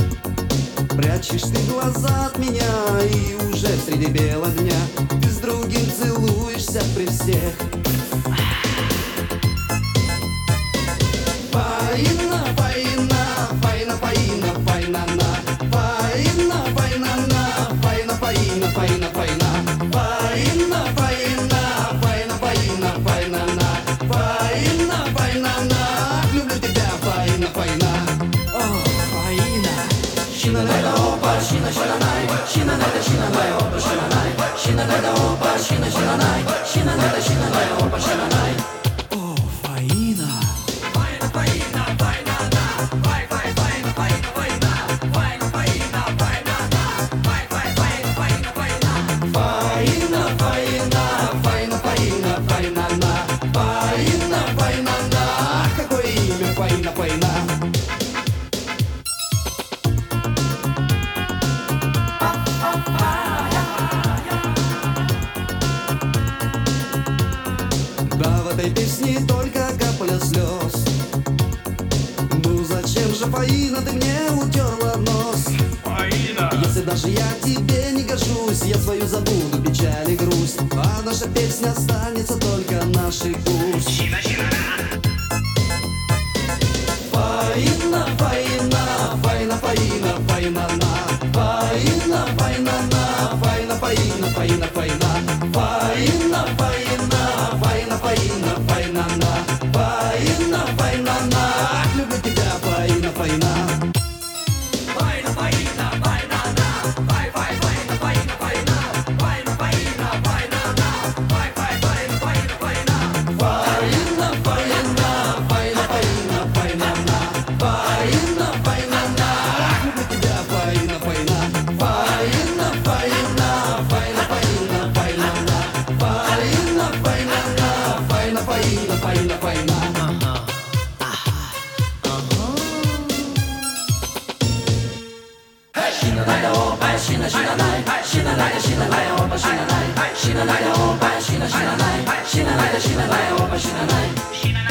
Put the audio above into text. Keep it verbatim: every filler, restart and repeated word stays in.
Прячешь ты глаза от меня, и уже среди бела дня ты с другим целуешься при всех. Фаина, фаина, фаина, фаина, фаина, на. Фаина, фаина, на. Фаина, фаина, фаина, фаина. Фаина, фаина, фаина, фаина, фаина, на. Фаина, фаина, на. Люблю тебя, фаина, фаина. О, фаина. Шина найда опа, шина шина най. Шина найда шина най опа, шина най. Шина найда опа, шина шина най. Шина найда шина най опа, шина най. О, фаина. Фаина, фаина. Да, в этой песне только капля слез. Ну зачем же, Фаина, ты мне утерла нос? Фаина! Если даже я тебе не гожусь, я свою забуду печаль и грусть, а наша песня останется только нашей пусть. Фаина, фаина, фаина, фаина, фаина, на. Фаина, фаина, на. Фаина, фаина, фаина, фаина. Фаина, фаина, фаина, фаина, фаина, на. Фаина, фаина, на. Люблю тебя, фаина, фаина. Фаина, фаина, фаина, на. Фай, фай, фаина, фаина, фаина. Фаина, фаина, фаина, на. Фай, фай, фаина, фаина, фаина. Фаина, фаина, фаина, фаина, фаина, на. Фаина, фаина, на. Люблю тебя, фаина, фаина. Фаина, фаина, фаина, фаина, фаина, на. Фаина, фаина, на. Фаина, фаина, фаина, фаина. Shina naida opa, shina shina nai. Shina naida shina nai opa, shina nai. Shina naida opa, shina shina nai. Shina naida shina nai opa, shina nai.